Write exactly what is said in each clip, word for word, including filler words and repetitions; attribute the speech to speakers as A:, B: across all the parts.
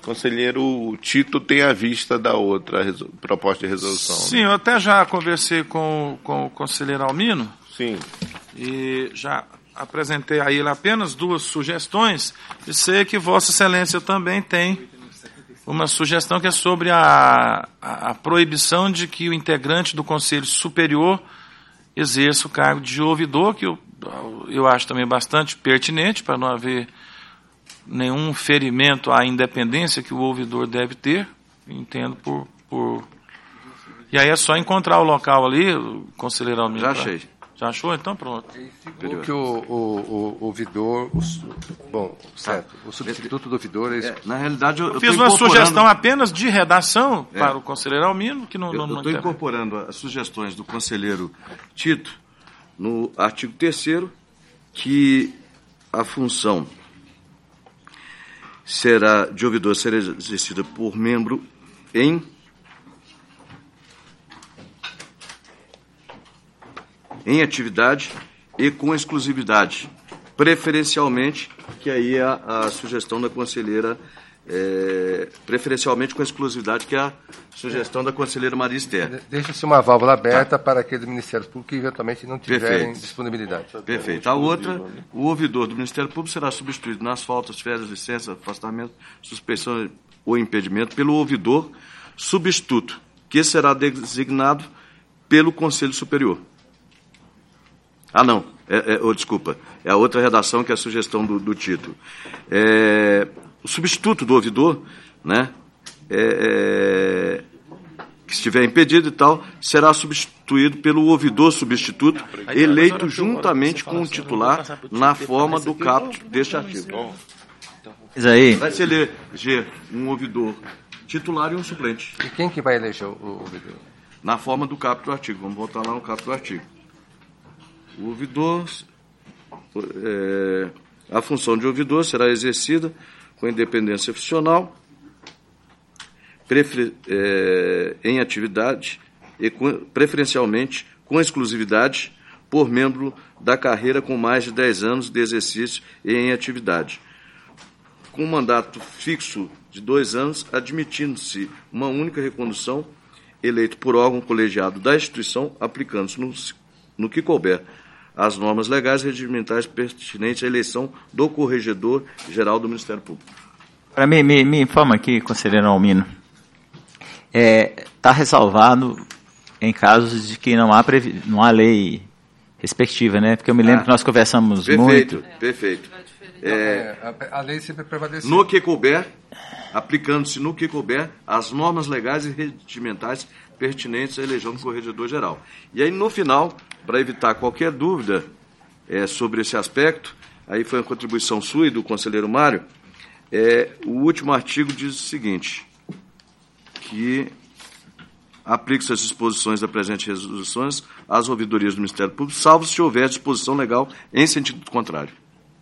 A: conselheiro Tito tem à vista da outra resol... proposta de resolução.
B: Sim,
A: né?
B: eu até já conversei com, com o conselheiro Almino.
A: Sim.
B: E já apresentei a ele apenas duas sugestões, e sei que Vossa Excelência também tem uma sugestão que é sobre a, a, a proibição de que o integrante do Conselho Superior exerça o cargo de ouvidor, que eu, eu acho também bastante pertinente, para não haver nenhum ferimento à independência que o ouvidor deve ter, entendo por... por... E aí é só encontrar o local ali, o conselheiro Almino.
C: Já achei.
B: Já achou? Então pronto.
D: O que o, o, o ouvidor, o, bom, certo, o substituto do ouvidor... É isso.
C: É, na realidade, eu,
B: eu fiz
C: eu
B: uma
C: incorporando...
B: sugestão apenas de redação
C: é.
B: para o conselheiro Almino, que não...
C: Eu estou incorporando as sugestões do conselheiro Tito no artigo terceiro, que a função será de ouvidor será exercida por membro em em atividade e com exclusividade, preferencialmente, que aí é a, a sugestão da conselheira, é, preferencialmente com exclusividade, que é a sugestão da conselheira Maria Esther.
D: Deixa-se uma válvula aberta tá. para aquele Ministério Público que eventualmente não tiverem
C: Perfeito.
D: disponibilidade.
C: Perfeito. A outra, o ouvidor do Ministério Público será substituído nas faltas, férias, licença, afastamento, suspensão ou impedimento pelo ouvidor substituto, que será designado pelo Conselho Superior. Ah, não, é, é, oh, desculpa, é a outra redação que é a sugestão do, do Tito. É, o substituto do ouvidor, né, é, é, que estiver impedido e tal, será substituído pelo ouvidor substituto, eleito juntamente com o titular na forma do caput deste artigo.
E: Mas aí...
C: Vai se eleger um ouvidor titular e um suplente.
D: E quem que vai eleger o, o ouvidor?
C: Na forma do caput do artigo, vamos voltar lá no caput do artigo. O ouvidor, é, a função de ouvidor será exercida com independência funcional, prefer, é, em atividade e com, preferencialmente com exclusividade por membro da carreira com mais de dez anos de exercício e em atividade, com mandato fixo de dois anos, admitindo-se uma única recondução, eleito por órgão colegiado da instituição, aplicando-se no, no que couber as normas legais e regimentais pertinentes à eleição do Corregedor-Geral do Ministério Público.
E: Para mim, me, me informa aqui, conselheiro Almino, está é, tá ressalvado em casos de que não há, previ, não há lei respectiva, né? Porque eu me lembro ah, que nós conversamos
C: perfeito,
E: muito.
C: Perfeito, perfeito. É,
D: a, a lei sempre prevaleceu.
C: No que couber, aplicando-se no que couber as normas legais e regimentais pertinentes à eleição do Corregedor-Geral. E aí, no final, para evitar qualquer dúvida é, sobre esse aspecto, aí foi uma contribuição sua e do conselheiro Mário, é, o último artigo diz o seguinte, que aplica-se as disposições da presente resoluções às ouvidorias do Ministério Público, salvo se houver disposição legal em sentido contrário.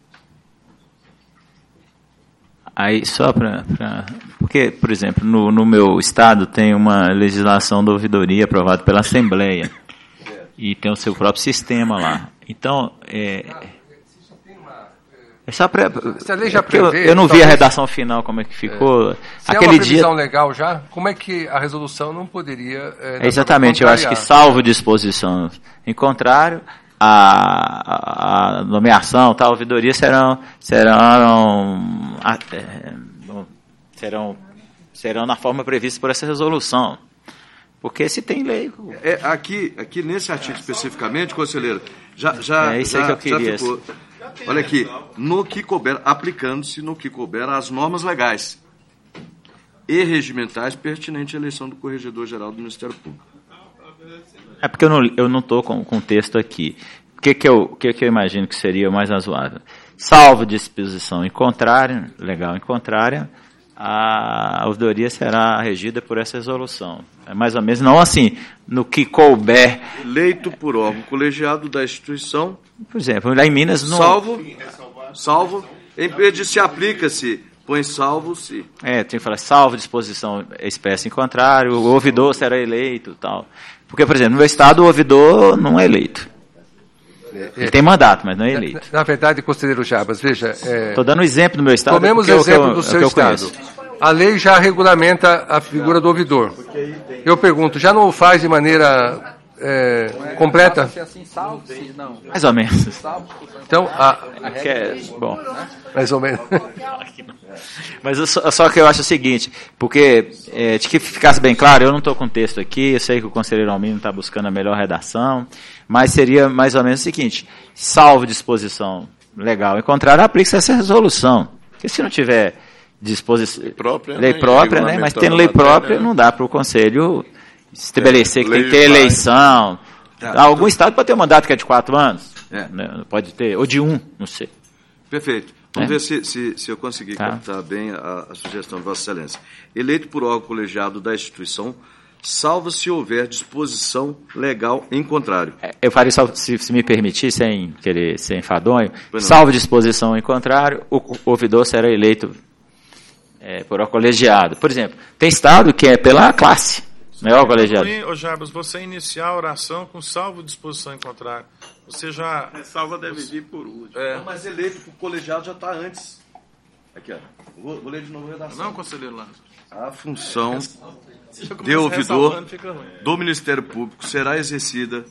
E: Aí, só para... Porque, por exemplo, no, no meu estado tem uma legislação da ouvidoria aprovada pela Assembleia e tem o seu próprio sistema lá. Então, é... é só pra,
D: se a lei já prevê,
E: eu, eu não vi a redação final, como é que ficou.
D: É. Se
E: Aquele
D: é uma previsão
E: dia...
D: legal já, como é que a resolução não poderia... É,
E: é exatamente, eu acho que salvo disposição em contrário... A, a nomeação, tal, a ouvidoria serão serão, é, serão serão na forma prevista por essa resolução, porque se tem lei.
C: É, aqui, aqui nesse artigo especificamente, conselheiro, já já
E: é isso
C: já,
E: aí que eu queria.
C: Já ficou. Olha aqui, no que couber, aplicando-se no que couber as normas legais e regimentais pertinentes à eleição do Corregedor-Geral do Ministério Público.
E: É porque eu não eu não estou com o texto aqui. O que que eu que que eu imagino que seria o mais razoável? Salvo disposição em contrária, legal em contrária, a ouvidoria será regida por essa resolução. É mais ou menos, não assim, no que couber.
C: Eleito por órgão colegiado da instituição.
E: Por exemplo, lá em Minas não.
C: Salvo, salvo, em vez de se aplica-se. Põe salvo, se.
E: É, tem que falar salvo disposição expressa em contrário, o ouvidor será eleito, tal. Porque, por exemplo, no meu estado o ouvidor não é eleito. É, Ele é, tem mandato, mas não é eleito.
D: Na, na verdade, conselheiro Jabas, veja...
E: Estou é, dando um exemplo do meu estado.
D: Tomemos o exemplo eu, do seu
E: eu
D: estado. a lei já regulamenta a figura do ouvidor. Eu pergunto, já não o faz de maneira é, completa?
E: Mais ou menos.
D: Então, a,
E: Que é, bom,
D: mais ou menos.
E: mas eu só, só que eu acho o seguinte, porque, é, de que ficasse bem claro, eu não estou com o texto aqui, eu sei que o conselheiro Almino está buscando a melhor redação, mas seria mais ou menos o seguinte, salvo disposição legal em contrário, aplica-se essa resolução. Porque se não tiver disposição,
A: lei própria,
E: lei
A: né,
E: própria, né, mas tendo lei
A: matéria,
E: própria,
A: né?
E: não dá para o conselho estabelecer
A: É,
E: que tem que ter
A: lei vai-
E: eleição.
C: Tá.
E: Algum estado pode ter um mandato que é de quatro anos,
C: É.
E: né, pode ter, ou de um, não sei.
C: Perfeito. Vamos
E: É?
C: ver se, se, se eu consegui
E: Tá.
C: captar bem a, a sugestão de Vossa Excelência. Eleito por órgão colegiado da instituição, salvo se houver disposição legal em contrário.
E: É, Eu faria só, se, se me permitir, sem querer ser enfadonho,
C: Pois não.
E: salvo disposição em contrário, o o ouvidor será eleito é, por órgão colegiado. Por exemplo, tem estado que é pela classe, não é órgão colegiado.
B: Ô, Jarbas, você iniciar a oração com salvo disposição em contrário. Você já...
A: Salva deve vir por último.
C: Não, mas eleito por colegiado já está antes. Aqui, ó. Vou, vou ler de novo a redação.
B: Não, conselheiro Lázaro.
C: A função
B: Você já começa
C: de ouvidor
B: ressalvando, fica ruim.
C: do Ministério Público será exercida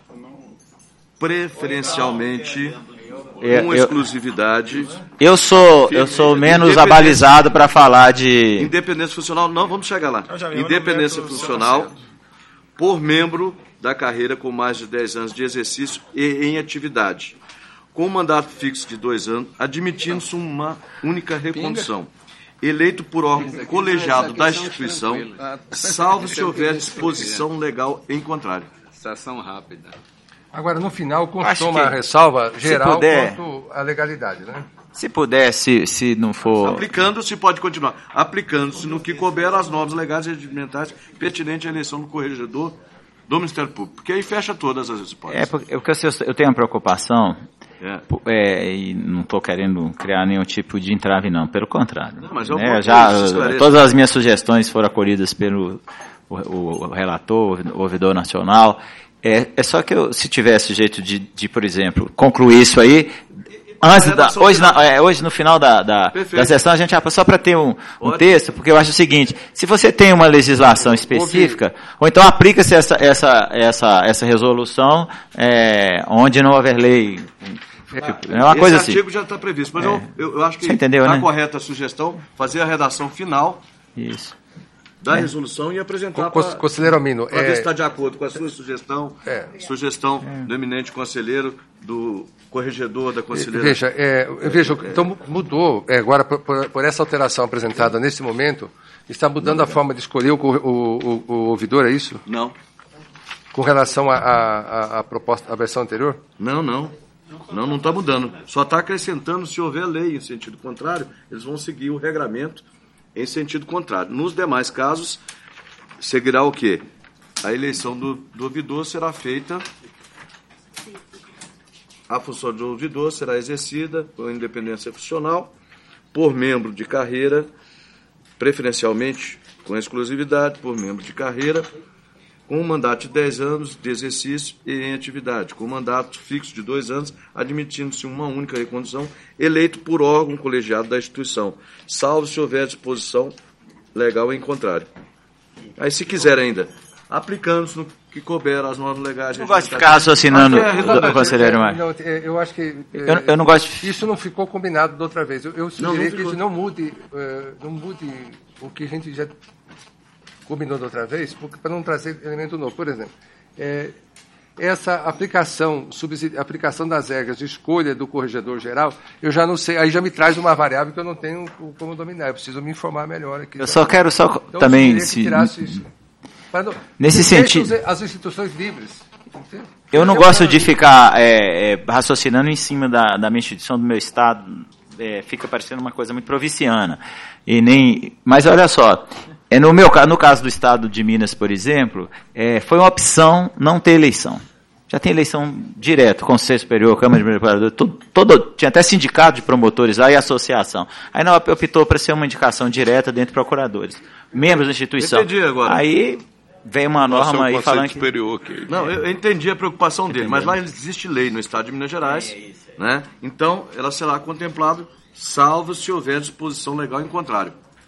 C: preferencialmente
E: É,
C: com
E: eu-
C: exclusividade,
E: Eu sou, eu sou menos
C: Independente-
E: abalizado para falar de...
C: independência funcional, não, vamos chegar lá.
B: Eu já vi, eu não
C: Independência
B: meto o
C: funcional
B: seu
C: por membro da carreira com mais de dez anos de exercício e em atividade, com um mandato fixo de dois anos, admitindo-se uma única recondução. Eleito por órgão colegiado da instituição, salvo se houver disposição legal em contrário.
A: Sessão rápida.
D: Agora, no final,
E: Acho
D: constou
E: que,
D: uma ressalva geral
E: puder-
D: quanto à legalidade, né?
E: Se puder, se, se não for...
C: Aplicando-se, pode continuar, aplicando-se no que couber as normas legais e regimentais pertinentes à eleição do corregedor do Ministério Público, porque aí fecha todas as
E: É,
C: hipóteses.
E: porque eu, eu tenho uma preocupação,
C: É.
E: é, e não estou querendo criar nenhum tipo de entrave, não, pelo contrário.
C: Não, mas é um
E: né,
C: ponto
E: já,
C: que se esclarece.
E: todas as minhas sugestões foram acolhidas pelo o, o- o relator, o ouvidor nacional. É, é só que eu, se tivesse jeito de, de, por exemplo, concluir isso aí, antes da,
C: redação
E: hoje,
C: final.
E: na- é, hoje no final da, da,
C: Perfeito.
E: da sessão, a gente ah, só para ter um, um
C: Ótimo.
E: texto, porque eu acho o seguinte, se você tem uma legislação específica, ou então aplica-se essa, essa, essa, essa resolução é, onde não houver lei. É uma
C: Esse
E: coisa assim.
C: artigo já está previsto, mas eu, eu, eu acho que
E: Você entendeu,
C: está
E: né?
C: correta a sugestão, fazer a redação final
E: Isso.
C: da resolução e apresentar
D: Con-
C: para
D: Conselheiro Almino,
C: ver se
D: é,
C: está de acordo com a sua sugestão,
D: É.
C: sugestão do eminente conselheiro, do corregedor da conselheira.
D: veja, é, veja, então mudou, é, agora por, por- por essa alteração apresentada nesse momento, está mudando a forma de escolher o, cor- o, o, o ouvidor, é isso?
C: Não,
D: Com relação à à- à- à proposta, à versão anterior?
C: não, não. Não, não está mudando. Só está acrescentando, se houver lei em sentido contrário, eles vão seguir o regramento em sentido contrário. Nos demais casos, seguirá o quê? A eleição do, do ouvidor será feita, a função de ouvidor será exercida com independência funcional por membro de carreira, preferencialmente com exclusividade, por membro de carreira, com um mandato de dez anos de exercício e em atividade, com um mandato fixo de dois anos, admitindo-se uma única recondução, eleito por órgão colegiado da instituição, salvo se houver disposição legal em contrário. Aí, se quiser ainda, aplicando-se no que couber as normas legais...
E: Não gosto de ficar raciocinando,
C: Aqui é redundante.
E: doutor conselheiro Mário.
D: Não, é, eu acho que... é,
E: Eu, eu não gosto de...
D: Isso não ficou combinado da outra vez. Eu, eu sugeri
C: não
D: que
C: ficou.
D: isso não mude, eh, não mude o que a gente já combinou da outra vez, porque para não trazer elemento novo. Por exemplo, eh, essa aplicação, subsidi- aplicação das regras de escolha do corregedor geral, eu já não sei, aí já me traz uma variável que eu não tenho como dominar. Eu preciso me informar melhor aqui.
E: Eu só quero só
D: Então, eu
E: também...
D: sugeria que
E: Se,
D: tirasse isso. Para não-
E: Nesse
D: deixe
E: sentido-
D: os- as instituições livres. Entende?
E: eu não gosto de ficar é, é, raciocinando em cima da, da minha instituição, do meu estado. É, fica parecendo uma coisa muito provinciana. E nem, mas olha só, é, no, meu, ca- no caso do estado de Minas, por exemplo, é, foi uma opção não ter eleição. Já tem eleição direto, Conselho Superior, Câmara de Vereadores, tudo, todo, tinha até sindicato de promotores lá e associação. Aí não optou para ser uma indicação direta dentro de procuradores. Membros da instituição.
C: Entendi agora.
E: Aí vem uma
A: Nossa,
E: norma
A: o
E: aí
A: Conselho
E: falando que...
A: Superior aqui.
C: Não, eu eu entendi a preocupação dele, mas lá existe lei no Estado de Minas Gerais, né? Então, ela será contemplada, salvo se houver disposição legal em contrário.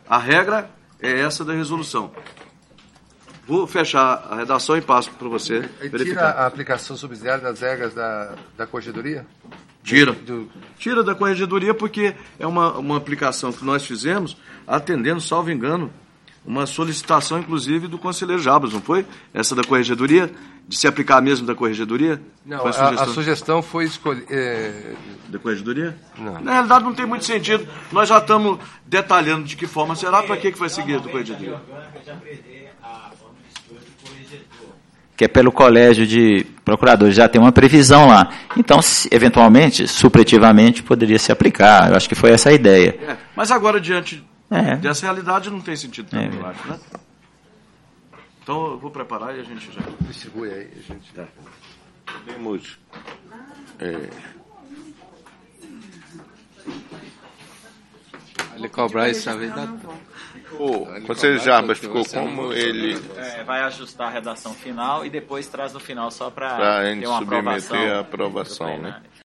C: A regra é essa da resolução. Vou fechar a redação e passo para você
D: E
C: verificar.
D: tira a aplicação subsidiária das regras da, da corregedoria?
C: Tira.
D: Do,
C: Tira da corregedoria porque é uma, uma aplicação que nós fizemos atendendo, salvo engano, uma solicitação, inclusive, do conselheiro Jabas, não foi? Essa da corregedoria? De se aplicar mesmo da corregedoria?
D: não,
C: Foi
D: a, a, sugestão? a sugestão foi escolher... É,
C: Da corregedoria?
D: Não.
C: Na realidade, não tem muito sentido. Nós já estamos detalhando de que forma será, para que, que vai seguir do corregedoria.
E: Que é pelo colégio de procuradores, já tem uma previsão lá. Então, se, eventualmente, supretivamente, poderia se aplicar. Eu acho que foi essa a ideia.
C: É, mas agora, diante
E: É.
C: dessa realidade, não tem sentido
E: É.
C: também, eu acho, né? Então, eu vou preparar e a gente já...
D: distribui aí, a gente...
C: Tá.
A: Podemos. É,
F: Ele cobrar essa vez da...
A: o conselheiro Jarbas ficou como ele
E: É, vai ajustar a redação final e depois traz no final só
A: para a
E: para
A: gente submeter a aprovação, né?